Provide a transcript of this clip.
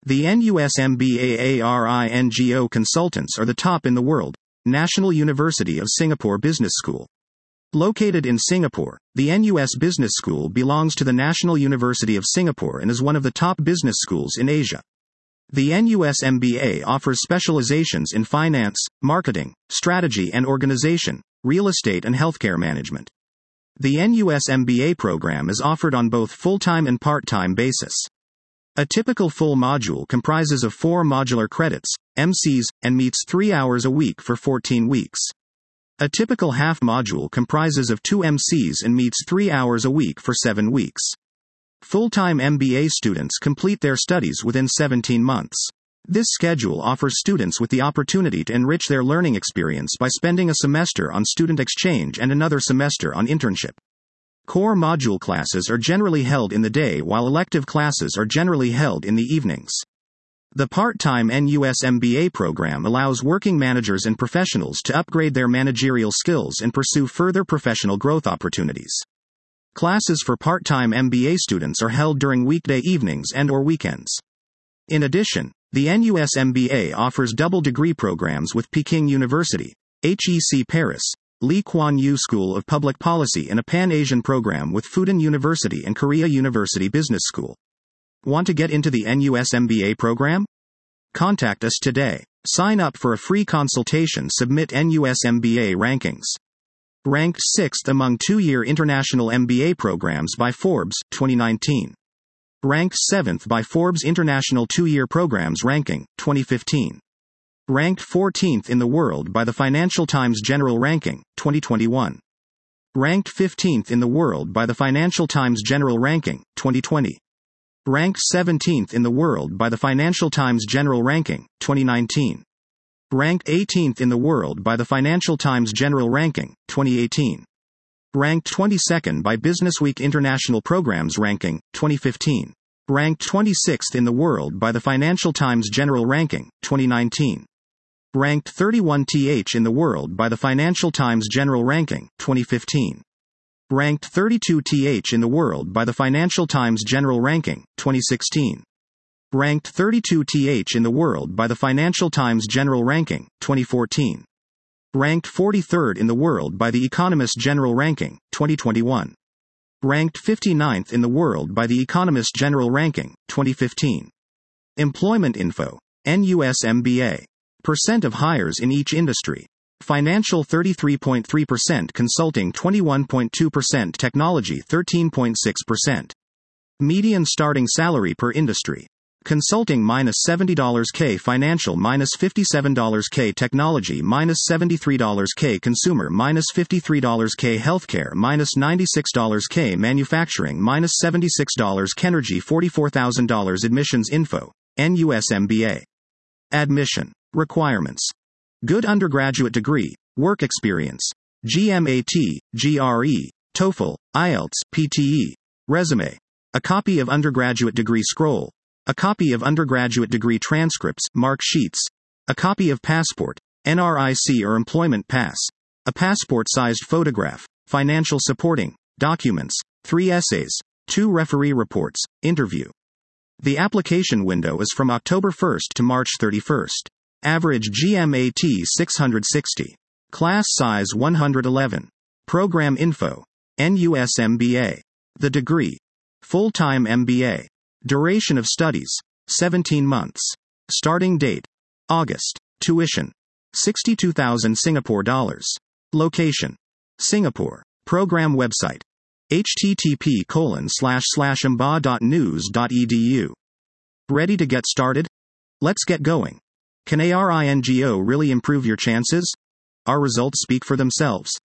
The NUSMBAARINGO consultants are the top in the world. National University of Singapore Business School. Located in Singapore, the NUS Business School belongs to the National University of Singapore and is one of the top business schools in Asia. The NUS MBA offers specializations in finance, marketing, strategy and organization, real estate and healthcare management. The NUS MBA program is offered on both full-time and part-time basis. A typical full module comprises of 4 modular credits, MCs, and meets 3 hours a week for 14 weeks. A typical half module comprises of 2 MCs and meets 3 hours a week for 7 weeks. Full-time MBA students complete their studies within 17 months. This schedule offers students with the opportunity to enrich their learning experience by spending a semester on student exchange and another semester on internship. Core module classes are generally held in the day while elective classes are generally held in the evenings. The part-time NUS MBA program allows working managers and professionals to upgrade their managerial skills and pursue further professional growth opportunities. Classes for part-time MBA students are held during weekday evenings and/or weekends. In addition, the NUS MBA offers double degree programs with Peking University, HEC Paris, Lee Kuan Yew School of Public Policy and a Pan-Asian program with Fudan University and Korea University Business School. Want to get into the NUS MBA program? Contact us today. Sign up for a free consultation. Submit NUS MBA rankings. Ranked 6th among 2-year international MBA programs by Forbes, 2019. Ranked 7th by Forbes International 2-year programs ranking, 2015. Ranked 14th in the world by the Financial Times General Ranking, 2021. Ranked 15th in the world by the Financial Times General Ranking, 2020. Ranked 17th in the world by the Financial Times General Ranking, 2019. Ranked 18th in the world by the Financial Times General Ranking, 2018. Ranked 22nd by Businessweek International Programs Ranking, 2015. Ranked 26th in the world by the Financial Times General Ranking, 2019. Ranked 31th in the world by the Financial Times General Ranking, 2015. Ranked 32th in the world by the Financial Times General Ranking, 2016. Ranked 32th in the world by the Financial Times General Ranking, 2014. Ranked 43rd in the world by the Economist General Ranking, 2021. Ranked 59th in the world by the Economist General Ranking, 2015. Employment info. NUS MBA. Percent of hires in each industry. Financial 33.3%, consulting 21.2%, technology 13.6%. Median starting salary per industry. Consulting -$70K, financial -$57K, technology -$73K, consumer -$53K, healthcare -$96K, manufacturing -$76, Kenergy $44,000. Admissions info. NUS MBA. Admission requirements. Good undergraduate degree, work experience, GMAT, GRE, TOEFL, IELTS, PTE. Resume. A copy of undergraduate degree scroll. A copy of undergraduate degree transcripts, mark sheets. A copy of passport, NRIC or employment pass. A passport-sized photograph. Financial supporting documents. 3 essays. 2 referee reports. Interview. The application window is from October 1st to March 31st. Average GMAT 660. Class size 111. Program info. NUS MBA. The degree. Full-time MBA. Duration of studies. 17 months. Starting date. August. Tuition. 62,000 Singapore dollars. Location. Singapore. Program website. http://mba.news.edu. Ready to get started? Let's get going. Can ARINGO really improve your chances? Our results speak for themselves.